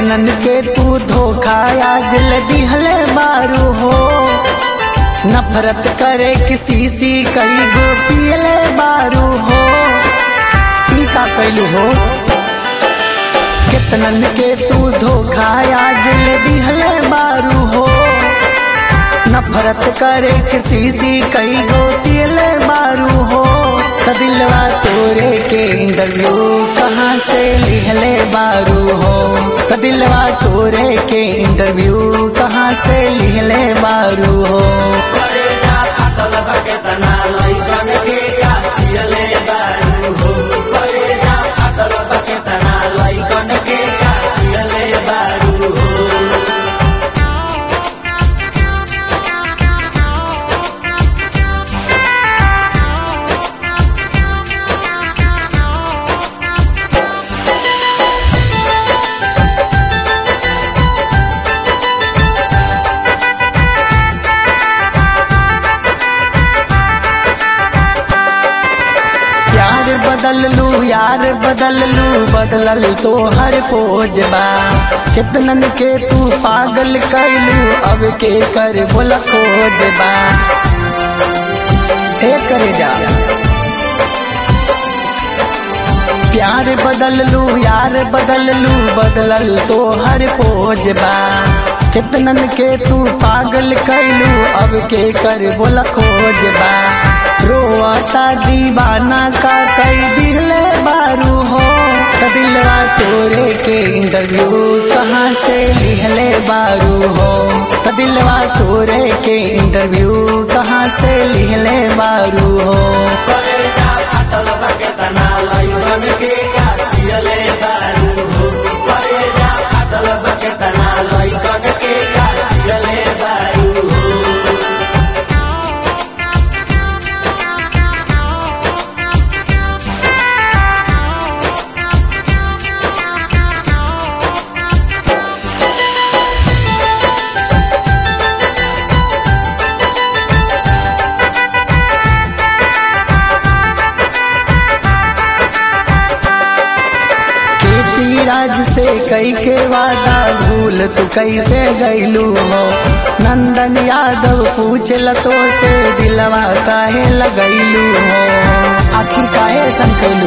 कितनन के तू धोखा आज दिहले बारू हो। नफरत करे किसी सी कई गो पियले बारू हो। ई का कैलू हो। कितनन के तू धोखा आज दिहले बारू हो। नफरत करे किसी सी कई गो पियले बारू हो। दिलवा तोरे के इंटरव्यू कहाँ से लिहले बारू हो। दिलवा तोरे के इंटरव्यू कहाँ से लिहले बारू हो। बदल लू यार बदल लू बदलल तो हर पोज बा। कितनन के तू पागल कैलू अब के कर बोला खोज बा। करे जा प्यार बदल लू यार बदल लू बदलल तो हर पोज बा। कितनन के तू पागल कैलू अब के कर बोला खोज बा। रोता दीवाना का कई दिले बारू हो। दिलवा तोरे के इंटरव्यू कहाँ से लिहले बारू हो। दिलवा तोरे के इंटरव्यू कहाँ से लिहले बारू हो। राज से कई के वादा भूल तू कैसे गईलू हो। नंदन यादव पूछल तो से दिलवा काहे लगैलू हो। आखिर काहे सन कैलू।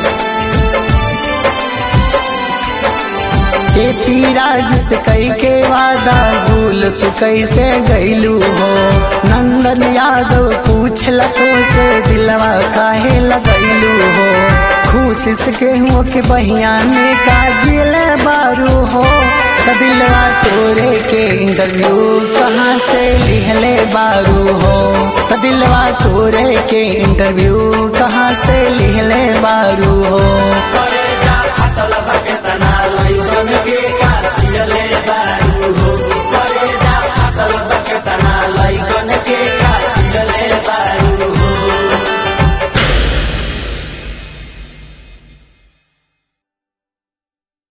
राज से कई के वादा भूल तू कैसे गईलू हो। नंदन यादव पूछल तो से दिलवा काहे लगैलू हो। कोशिश के हुआ के बहिया में काजिल बारू हो। दिलवा तोरे के इंटरव्यू कहाँ से लिहले बारू हो। दिलवा तोरे के इंटरव्यू कहाँ से लिहले बारू हो।